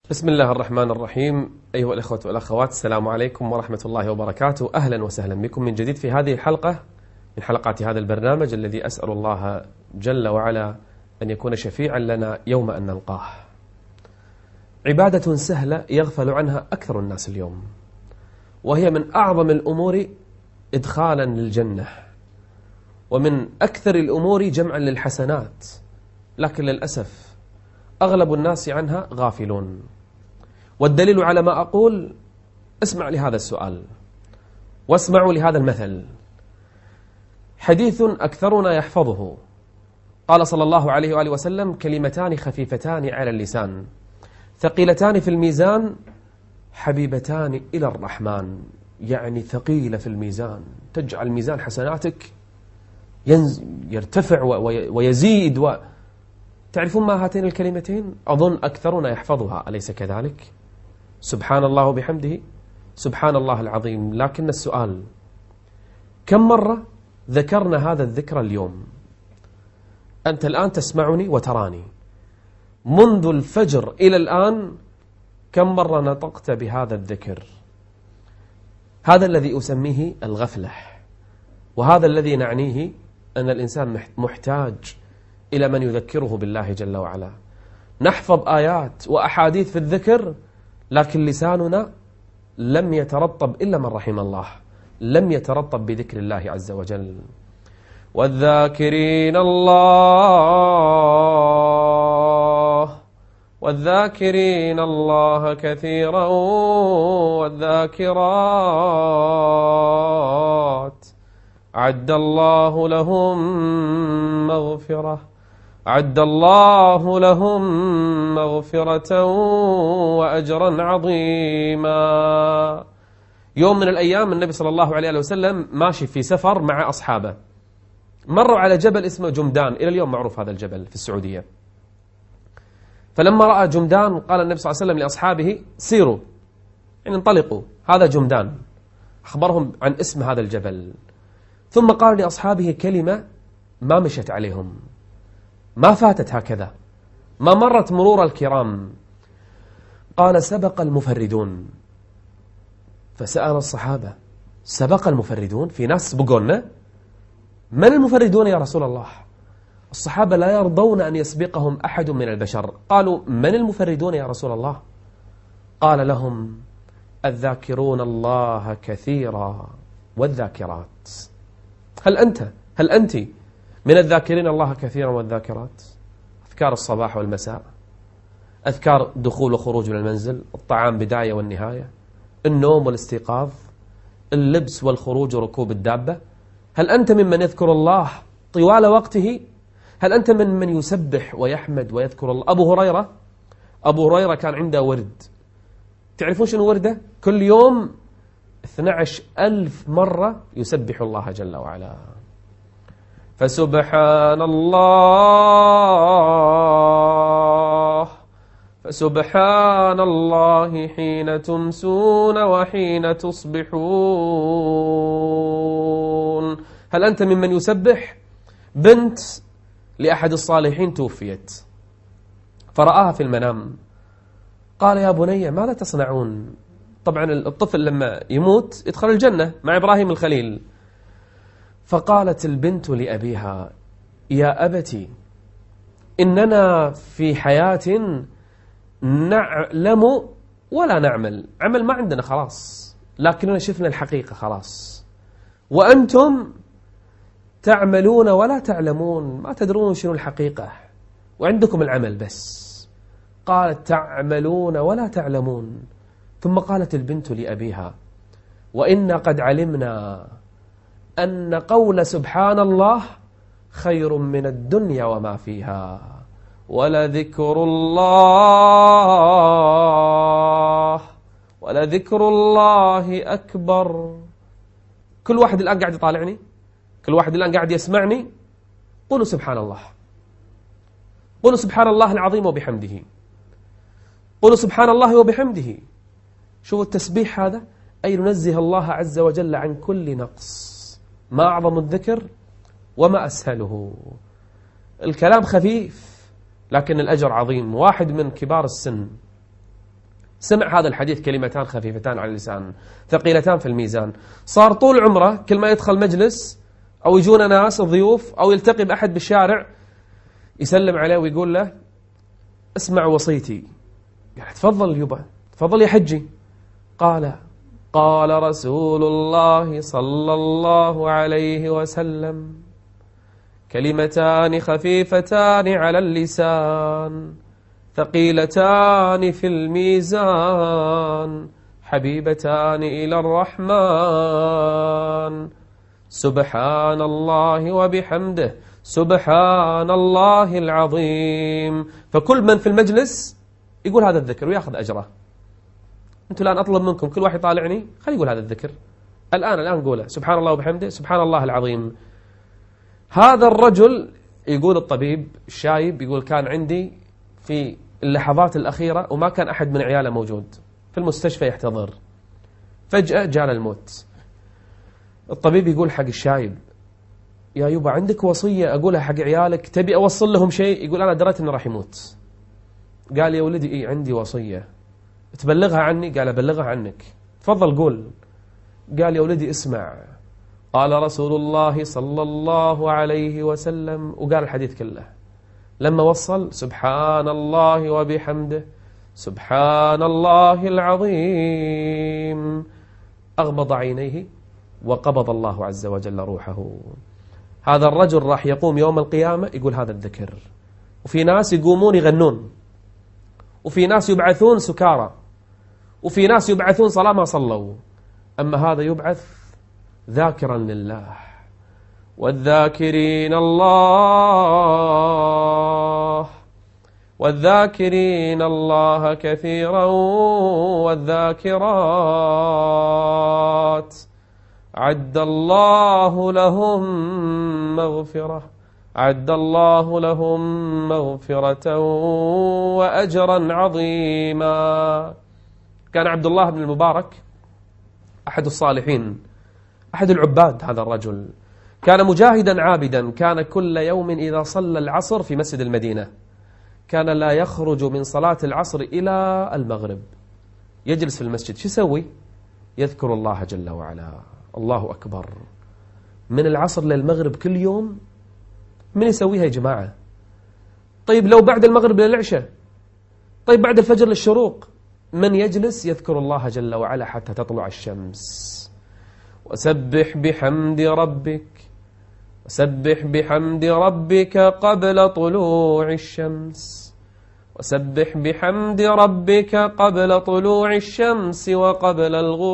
بسم الله الرحمن الرحيم. أيها الإخوة والأخوات، السلام عليكم ورحمة الله وبركاته. أهلا وسهلا بكم من جديد في هذه الحلقة من حلقات هذا البرنامج الذي أسأل الله جل وعلا أن يكون شفيعا لنا يوم أن نلقاه. عبادة سهلة يغفل عنها أكثر الناس اليوم، وهي من أعظم الأمور إدخالا للجنة، ومن أكثر الأمور جمعا للحسنات، لكن للأسف أغلب الناس عنها غافلون. والدليل على ما أقول، اسمع لهذا السؤال واسمعوا لهذا المثل. حديث أكثرنا يحفظه، قال صلى الله عليه وآله وسلم: كلمتان خفيفتان على اللسان ثقيلتان في الميزان حبيبتان إلى الرحمن. يعني ثقيلة في الميزان، تجعل ميزان حسناتك يرتفع ويزيد. تعرفون ما هاتين الكلمتين؟ أظن أكثرنا يحفظها، أليس كذلك؟ سبحان الله وبحمده، سبحان الله العظيم. لكن السؤال، كم مرة ذكرنا هذا الذكر اليوم؟ أنت الآن تسمعني وتراني، منذ الفجر إلى الآن كم مرة نطقت بهذا الذكر؟ هذا الذي أسميه الغفلة، وهذا الذي نعنيه أن الإنسان محتاج إلى من يذكره بالله جل وعلا. نحفظ آيات وأحاديث في الذكر، لكن لساننا لم يترطب إلا من رحم الله، لم يترطب بذكر الله عز وجل. والذاكرين الله كثيرا والذاكرات أعد الله لهم مغفرة وأجرا عظيما. يوم من الأيام النبي صلى الله عليه وسلم ماشي في سفر مع أصحابه، مروا على جبل اسمه جمدان، إلى اليوم معروف هذا الجبل في السعودية. فلما رأى جمدان قال النبي صلى الله عليه وسلم لأصحابه: سيروا، يعني انطلقوا، هذا جمدان. أخبرهم عن اسم هذا الجبل، ثم قال لأصحابه كلمة ما مشت عليهم، ما فاتت هكذا، ما مرت مرور الكرام. قال: سبق المفردون. فسأل الصحابة: سبق المفردون؟ في ناس سبقونا؟ من المفردون يا رسول الله؟ الصحابة لا يرضون أن يسبقهم أحد من البشر. قالوا: من المفردون يا رسول الله؟ قال لهم: الذاكرون الله كثيرا والذاكرات. هل أنت من الذاكرين الله كثيرا والذاكرات؟ أذكار الصباح والمساء، أذكار دخول وخروج من المنزل، الطعام بداية والنهاية، النوم والاستيقاظ، اللبس والخروج وركوب الدابة. هل أنت ممن يذكر الله طوال وقته؟ هل أنت من يسبح ويحمد ويذكر الله؟ أبو هريرة كان عنده ورد، تعرفون شنو ورده؟ كل يوم 12,000 مرة يسبح الله جل وعلا. فسبحان الله حين تمسون وحين تصبحون. هل أنت ممن يسبح؟ بنت لأحد الصالحين توفيت، فرآها في المنام، قال: يا بني ماذا تصنعون؟ طبعا الطفل لما يموت يدخل الجنة مع إبراهيم الخليل. فقالت البنت لأبيها: يا أبتي، إننا في حياة نعلم ولا نعمل، عمل ما عندنا خلاص، لكننا شفنا الحقيقة خلاص، وأنتم تعملون ولا تعلمون، ما تدرون شنو الحقيقة، وعندكم العمل بس. قالت: تعملون ولا تعلمون. ثم قالت البنت لأبيها: وإنا قد علمنا أن قول سبحان الله خير من الدنيا وما فيها، ولذكر الله أكبر. كل واحد الآن قاعد يطالعني، كل واحد الآن قاعد يسمعني، قولوا سبحان الله، قولوا سبحان الله العظيم وبحمده، قولوا سبحان الله وبحمده. شوفوا التسبيح هذا، أي ننزه الله عز وجل عن كل نقص. ما أعظم الذكر وما أسهله. الكلام خفيف لكن الأجر عظيم. واحد من كبار السن سمع هذا الحديث كلمتان خفيفتان على اللسان ثقيلتان في الميزان، صار طول عمره كل ما يدخل مجلس أو يجون ناس ضيوف أو يلتقي بأحد بالشارع يسلم عليه ويقول له اسمع وصيتي. قال تفضل يبا، تفضل يا حجي. قال رسول الله صلى الله عليه وسلم كلمتان خفيفتان على اللسان ثقيلتان في الميزان حبيبتان إلى الرحمن سبحان الله وبحمده سبحان الله العظيم. فكل من في المجلس يقول هذا الذكر ويأخذ أجره. أنتوا الآن أطلب منكم كل واحد يطالعني خلي يقول هذا الذكر الآن قوله سبحان الله وبحمده سبحان الله العظيم. هذا الرجل يقول الطبيب الشايب يقول كان عندي في اللحظات الأخيرة وما كان أحد من عياله موجود في المستشفى يحتضر، فجأة جاء الموت. الطبيب يقول حق الشايب يا يبا عندك وصية أقولها حق عيالك تبي أوصل لهم شيء؟ يقول أنا دريت أنه راح يموت. قال يا ولدي إيه عندي وصية تبلغها عني؟ قال أبلغها عنك، تفضل قول. قال يا ولدي اسمع قال رسول الله صلى الله عليه وسلم، وقال الحديث كله. لما وصل سبحان الله وبحمده سبحان الله العظيم أغمض عينيه وقبض الله عز وجل روحه. هذا الرجل راح يقوم يوم القيامة يقول هذا الذكر، وفي ناس يقومون يغنون، وفي ناس يبعثون سكارى، وفي ناس يبعثون صلاة ما صلوا، أما هذا يبعث ذاكرا لله. والذاكرين الله كثيرا والذاكرات أعد الله لهم مغفرة وأجرا عظيما. كان عبد الله بن المبارك أحد الصالحين أحد العباد. هذا الرجل كان مجاهدا عابدا، كان كل يوم إذا صلى العصر في مسجد المدينة كان لا يخرج من صلاة العصر إلى المغرب، يجلس في المسجد. شو يسوي؟ يذكر الله جل وعلا. الله أكبر. من العصر للمغرب كل يوم من يسويها يا جماعة؟ طيب لو بعد المغرب للعشاء، طيب بعد الفجر للشروق، من يجلس يذكر الله جل وعلا حتى تطلع الشمس. وسبح بحمد ربك قبل طلوع الشمس وقبل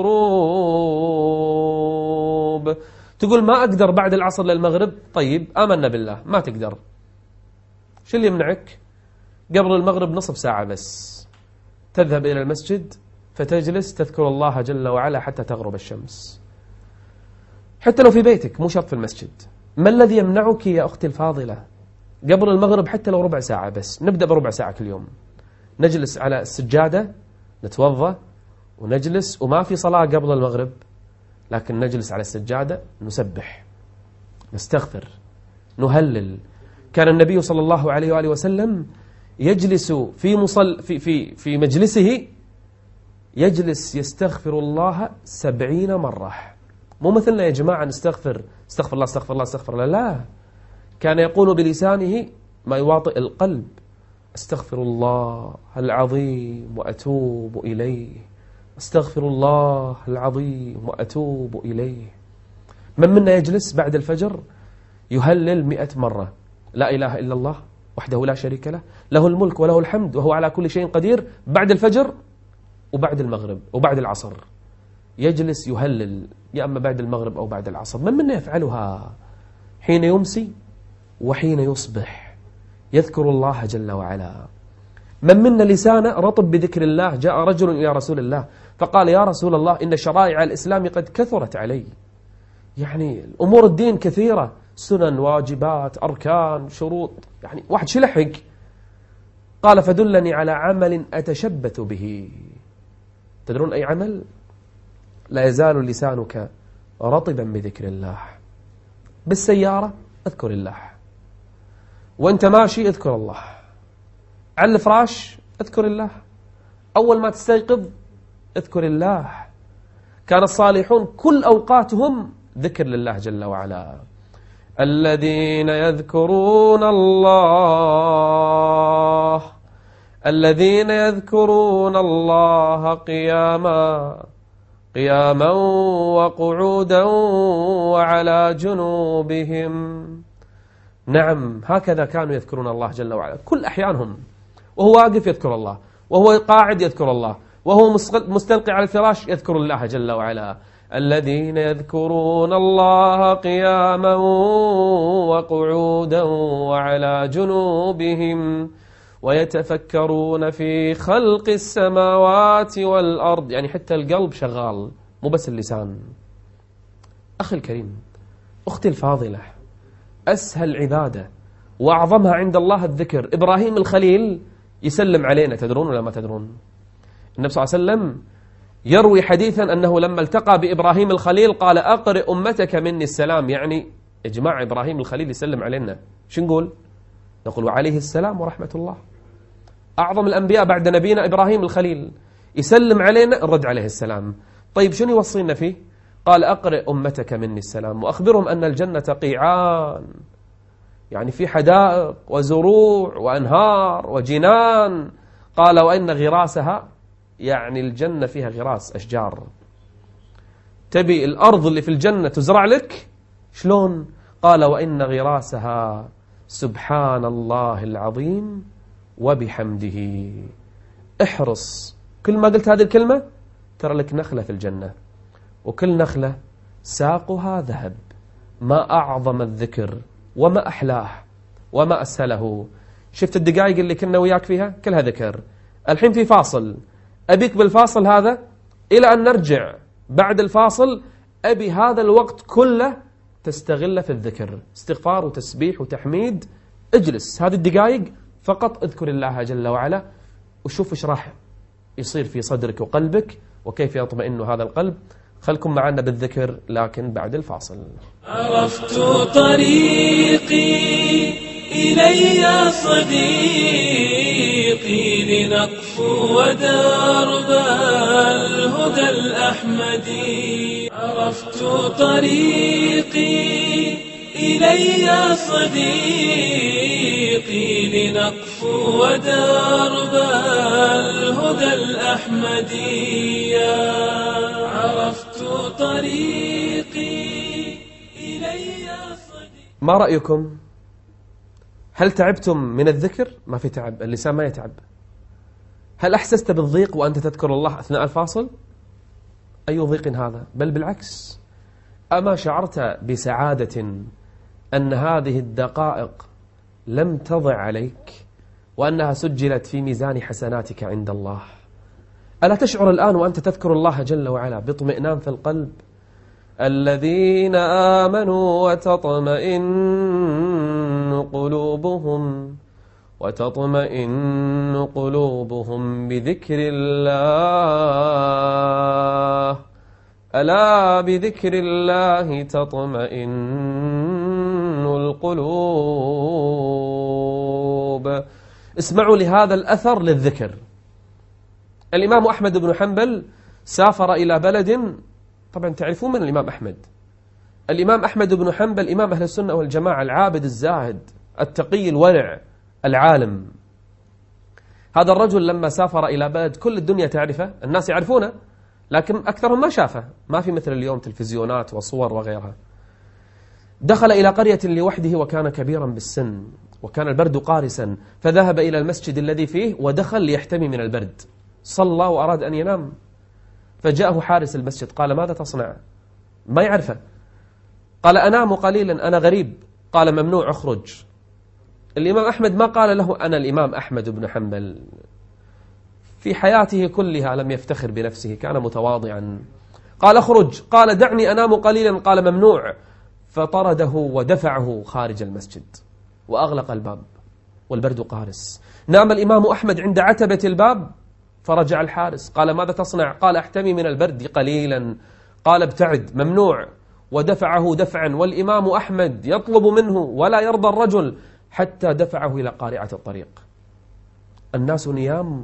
الغروب. تقول ما أقدر بعد العصر للمغرب، طيب آمنا بالله ما تقدر، شو اللي يمنعك؟ قبل المغرب نصف ساعة بس تذهب إلى المسجد فتجلس تذكر الله جل وعلا حتى تغرب الشمس، حتى لو في بيتك مو شرط في المسجد. ما الذي يمنعك يا أختي الفاضلة؟ قبل المغرب حتى لو ربع ساعة بس، نبدأ بربع ساعة كل يوم، نجلس على السجادة نتوضأ ونجلس، وما في صلاة قبل المغرب لكن نجلس على السجادة نسبح نستغفر نهلل. كان النبي صلى الله عليه وآله وسلم يجلس في مجلسه يجلس يستغفر الله 70 مرة. مو مثلنا يا جماعة نستغفر استغفر الله، لا، كان يقول بلسانه ما يواطئ القلب استغفر الله العظيم وأتوب إليه، استغفر الله العظيم وأتوب إليه. من منا يجلس بعد الفجر يهلل 100 مرة لا إله إلا الله وحده لا شريك له، له الملك وله الحمد وهو على كل شيء قدير، بعد الفجر وبعد المغرب وبعد العصر يجلس يهلل، يا أما بعد المغرب أو بعد العصر. من منا يفعلها حين يمسي وحين يصبح يذكر الله جل وعلا. من منا لسانه رطب بذكر الله. جاء رجل إلى رسول الله فقال يا رسول الله إن شرائع الإسلام قد كثرت علي، يعني أمور الدين كثيرة، سنن واجبات أركان شروط، يعني واحد شلحق. قال فدلني على عمل أتشبث به. تدرون أي عمل؟ لا يزال لسانك رطبا بذكر الله. بالسيارة اذكر الله، وانت ماشي اذكر الله، على الفراش اذكر الله، أول ما تستيقظ اذكر الله. كان الصالحون كل أوقاتهم ذكر لله جل وعلا. الذين يذكرون الله قياما وقعودا وعلى جنوبهم. نعم، هكذا كانوا يذكرون الله جل وعلا كل أحيانهم، وهو واقف يذكر الله، وهو قاعد يذكر الله، وهو مستلقي على الفراش يذكر الله جل وعلا. الذين يذكرون الله قياما وقعودا وعلى جنوبهم ويتفكرون في خلق السماوات والأرض. يعني حتى القلب شغال، مو بس اللسان. أخي الكريم، أختي الفاضلة، أسهل عبادة وأعظمها عند الله الذكر. إبراهيم الخليل يسلم علينا، تدرون ولا ما تدرون؟ النبي صلى الله عليه وسلم يروي حديثا أنه لما التقى بإبراهيم الخليل قال أقرئ أمتك مني السلام. يعني إجماع إبراهيم الخليل يسلم علينا، شو نقول؟ نقول وعليه السلام ورحمة الله. أعظم الأنبياء بعد نبينا إبراهيم الخليل يسلم علينا، نرد عليه السلام. طيب شنو يوصينا فيه؟ قال أقرئ أمتك مني السلام وأخبرهم أن الجنة قيعان، يعني في حدائق وزروع وأنهار وجنان. قال وإن غراسها، يعني الجنة فيها غراس أشجار. تبي الأرض اللي في الجنة تزرع لك؟ شلون؟ قال وإن غراسها سبحان الله العظيم وبحمده. احرص، كل ما قلت هذه الكلمة ترى لك نخلة في الجنة، وكل نخلة ساقها ذهب. ما أعظم الذكر وما أحلاه وما أسهله. شفت الدقائق اللي كنا وياك فيها كلها ذكر. الحين في فاصل، أبيك بالفاصل هذا إلى أن نرجع بعد الفاصل، أبي هذا الوقت كله تستغله في الذكر، استغفار وتسبيح وتحميد. اجلس هذه الدقائق فقط اذكر الله جل وعلا، وشوف ايش راح يصير في صدرك وقلبك، وكيف يطمئن هذا القلب. خلكم معنا بالذكر لكن بعد الفاصل. عرفت طريقي إلي صديقي لنقفو ودرب الهدى الأحمدي. عرفت طريقي إلي صديقي لنقفو ودرب الهدى الأحمدي. عرفت طريقي إلي صديقي. ما رأيكم؟ هل تعبتم من الذكر؟ ما في تعب، اللسان ما يتعب. هل أحسست بالضيق وأنت تذكر الله أثناء الفاصل؟ أي ضيق هذا؟ بل بالعكس، أما شعرت بسعادة أن هذه الدقائق لم تضع عليك، وأنها سجلت في ميزان حسناتك عند الله؟ ألا تشعر الآن وأنت تذكر الله جل وعلا باطمئنان في القلب؟ الذين آمنوا وتطمئن قلوبهم بذكر الله. ألا بذكر الله تطمئن القلوب. اسمعوا لهذا الأثر للذكر. الإمام أحمد بن حنبل سافر إلى بلد، طبعا تعرفون من الإمام أحمد. الإمام أحمد بن حنبل إمام أهل السنة والجماعة، العابد الزاهد التقي الورع العالم. هذا الرجل لما سافر إلى بلد كل الدنيا تعرفه، الناس يعرفونه، لكن أكثرهم ما شافه، ما في مثل اليوم تلفزيونات وصور وغيرها. دخل إلى قرية لوحده وكان كبيرا بالسن، وكان البرد قارسا، فذهب إلى المسجد الذي فيه ودخل ليحتمي من البرد. صلى وأراد أن ينام، فجاءه حارس المسجد قال ماذا تصنع؟ ما يعرفه. قال أنام قليلا، أنا غريب. قال ممنوع، اخرج. الإمام أحمد ما قال له أنا الإمام أحمد بن حنبل، في حياته كلها لم يفتخر بنفسه، كان متواضعا. قال اخرج، قال دعني أنام قليلا، قال ممنوع. فطرده ودفعه خارج المسجد وأغلق الباب والبرد قارس. نام الإمام أحمد عند عتبة الباب، فرجع الحارس قال ماذا تصنع؟ قال أحتمي من البرد قليلا. قال ابتعد، ممنوع. ودفعه دفعا، والإمام أحمد يطلب منه ولا يرضى الرجل، حتى دفعه إلى قارعة الطريق. الناس نيام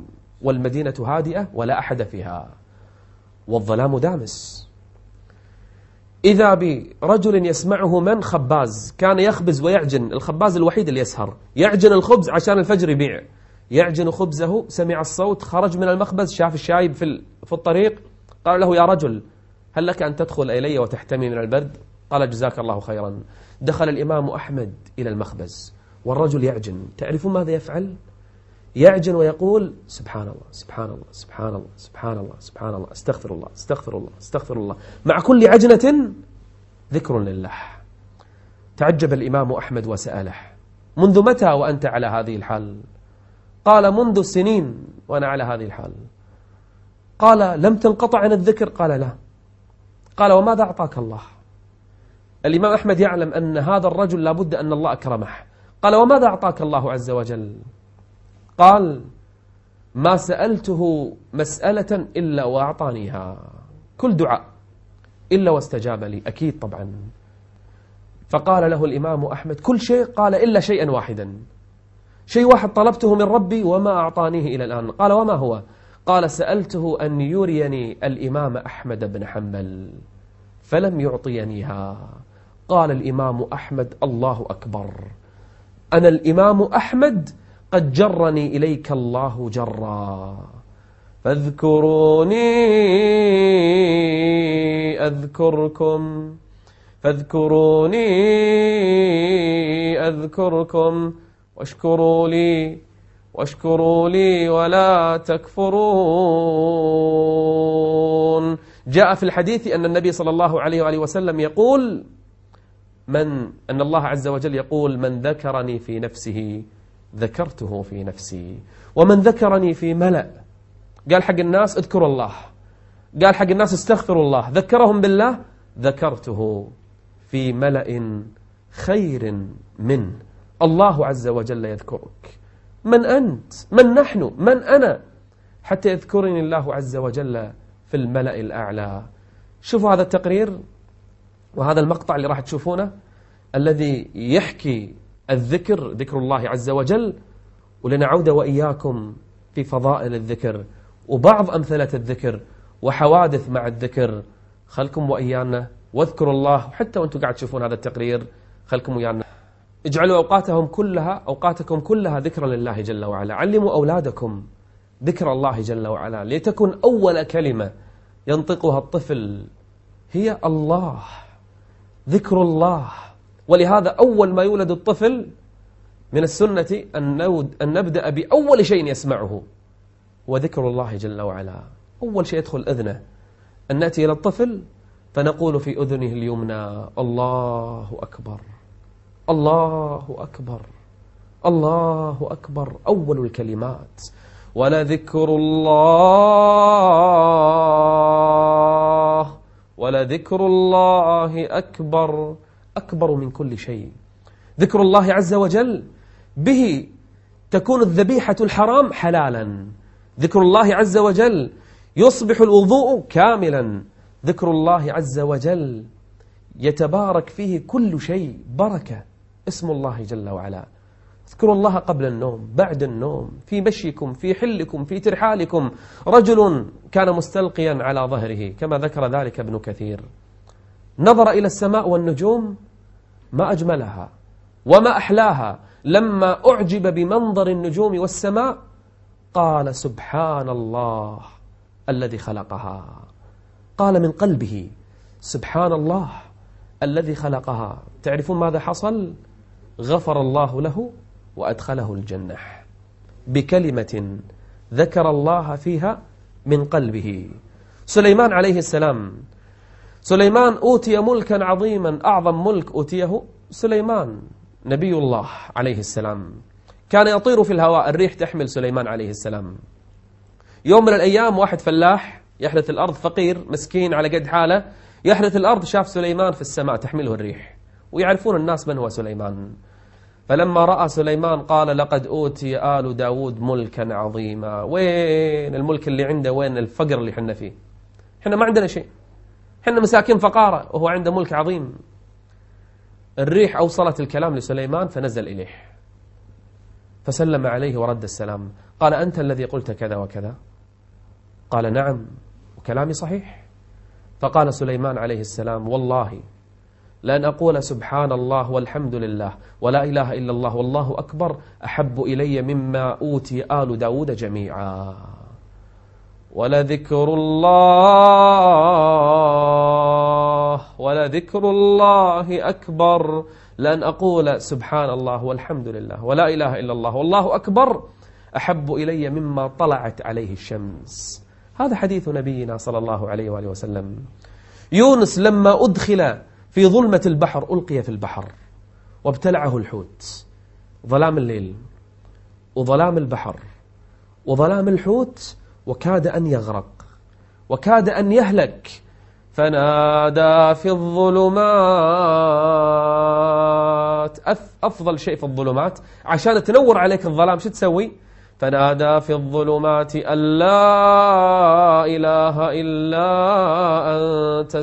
والمدينة هادئة ولا أحد فيها والظلام دامس. إذا برجل يسمعه من خباز كان يخبز ويعجن، الخباز الوحيد اللي يسهر، يعجن الخبز عشان الفجر يبيع، يعجن خبزه، سمع الصوت، خرج من المخبز، شاف الشايب في الطريق، قال له: يا رجل هل لك أن تدخل إلي وتحتمي من البرد؟ قال: جزاك الله خيرا. دخل الإمام أحمد إلى المخبز والرجل يعجن. تعرفون ماذا يفعل؟ يعجن ويقول: سبحان الله سبحان الله سبحان الله سبحان الله سبحان الله، استغفر الله استغفر الله استغفر الله، مع كل عجنة ذكر لله. تعجب الإمام أحمد وسأله: منذ متى وأنت على هذه الحال؟ قال: منذ سنين وأنا على هذه الحال. قال: لم تنقطع عن الذكر؟ قال: لا. قال: وماذا أعطاك الله؟ الإمام أحمد يعلم أن هذا الرجل لابد أن الله أكرمه. قال: وماذا أعطاك الله عز وجل؟ قال: ما سألته مسألة إلا وأعطانيها، كل دعاء إلا واستجاب لي. أكيد طبعا. فقال له الإمام أحمد: كل شيء؟ قال: إلا شيئا واحدا، شيء واحد طلبته من ربي وما أعطانيه إلى الآن. قال: وما هو؟ قال: سألته أن يريني الإمام أحمد بن حنبل فلم يعطينيها. قال الإمام أحمد: الله أكبر، أنا الإمام أحمد قد جرني إليك الله جرا، فاذكروني أذكركم فاذكروني أذكركم واشكروا لي ولا تكفرون. جاء في الحديث أن النبي صلى الله عليه وآله وسلم يقول أن الله عز وجل يقول: من ذكرني في نفسه ذكرته في نفسي، ومن ذكرني في ملأ، قال حق الناس اذكروا الله، قال حق الناس استغفروا الله، ذكرهم بالله، ذكرته في ملأ خير منه. الله عز وجل يذكرك. من أنت؟ من نحن؟ من أنا حتى يذكرني الله عز وجل في الملأ الأعلى؟ شوفوا هذا التقرير وهذا المقطع اللي راح تشوفونه الذي يحكي الذكر، ذكر الله عز وجل، ولنعود وإياكم في فضائل الذكر وبعض أمثلة الذكر وحوادث مع الذكر. خلكم وإيانا واذكروا الله. حتى وانتم قاعد تشوفون هذا التقرير خلكم وإيانا، اجعلوا أوقاتكم كلها ذكرا لله جل وعلا. علموا أولادكم ذكر الله جل وعلا، لتكن أول كلمة ينطقها الطفل هي الله، ذكر الله. ولهذا أول ما يولد الطفل من السنة أن نبدأ بأول شيء يسمعه وذكر الله جل وعلا. أول شيء يدخل أذنه أن نأتي إلى الطفل فنقول في أذنه اليمنى: الله أكبر الله أكبر الله أكبر. أول الكلمات. ولذكر الله أكبر، أكبر من كل شيء. ذكر الله عز وجل به تكون الذبيحة الحرام حلالا. ذكر الله عز وجل يصبح الوضوء كاملا. ذكر الله عز وجل يتبارك فيه كل شيء بركة. اسم الله جل وعلا. اذكروا الله قبل النوم، بعد النوم، في مشيكم، في حلكم، في ترحالكم. رجل كان مستلقيا على ظهره كما ذكر ذلك ابن كثير، نظر إلى السماء والنجوم، ما أجملها وما أحلاها. لما أعجب بمنظر النجوم والسماء قال: سبحان الله الذي خلقها. قال من قلبه: سبحان الله الذي خلقها. تعرفون ماذا حصل؟ غفر الله له وأدخله الجنة بكلمة ذكر الله فيها من قلبه. سليمان عليه السلام، سليمان أوتي ملكا عظيما، أعظم ملك أوتيه سليمان نبي الله عليه السلام. كان يطير في الهواء، الريح تحمل سليمان عليه السلام. يوم من الأيام واحد فلاح يحرث الأرض، فقير مسكين على قد حاله، يحرث الأرض، شاف سليمان في السماء تحمله الريح، ويعرفون الناس من هو سليمان. فلما رأى سليمان قال: لقد أوتي آل داود ملكا عظيما. وين الملك اللي عنده؟ وين الفقر اللي حنا فيه؟ حنا ما عندنا شيء، حنا مساكين فقارة، وهو عنده ملك عظيم. الريح أوصلت الكلام لسليمان فنزل إليه فسلم عليه ورد السلام. قال أنت الذي قلت كذا وكذا؟ قال نعم وكلامي صحيح. فقال سليمان عليه السلام والله لأن أقول سبحان الله والحمد لله ولا إله إلا الله والله أكبر أحب إلي مما أوتي آل داود جميعا، ولذكر الله أكبر، لأن أقول سبحان الله والحمد لله ولا إله إلا الله والله أكبر أحب إلي مما طلعت عليه الشمس. هذا حديث نبينا صلى الله عليه وآله وسلم. يونس لما أدخل في ظلمة البحر ألقي في البحر وابتلعه الحوت، ظلام الليل وظلام البحر وظلام الحوت، وكاد أن يغرق وكاد أن يهلك، فنادى في الظلمات. أفضل شيء في الظلمات عشان تنور عليك الظلام شو تسوي؟ فنادى في الظلمات أن لا إله إلا أنت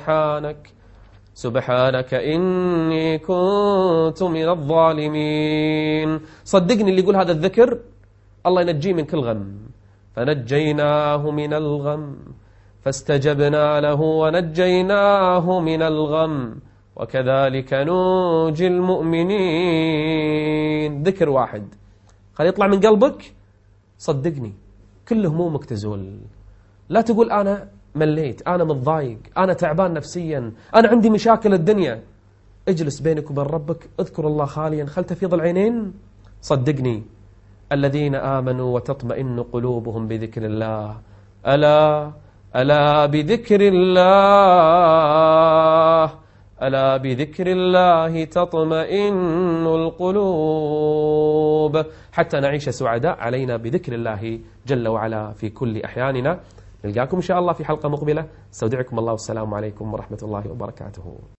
سبحانك إني كنت من الظالمين. صدقني اللي يقول هذا الذكر الله ينجيه من كل غم. فنجيناه من الغم فاستجبنا له ونجيناه من الغم وكذلك ننجي المؤمنين. ذكر واحد خلي يطلع من قلبك، صدقني كل همومك تزول. لا تقول أنا مليت، أنا متضايق، أنا تعبان نفسيا، أنا عندي مشاكل الدنيا. اجلس بينك وبين ربك، اذكر الله خاليا، خل تفيض العينين. صدقني الذين آمنوا وتطمئن قلوبهم بذكر الله، ألا بذكر الله تطمئن القلوب. حتى نعيش سعداء علينا بذكر الله جل وعلا في كل أحياننا. نلقاكم إن شاء الله في حلقة مقبلة. استودعكم الله والسلام عليكم ورحمة الله وبركاته.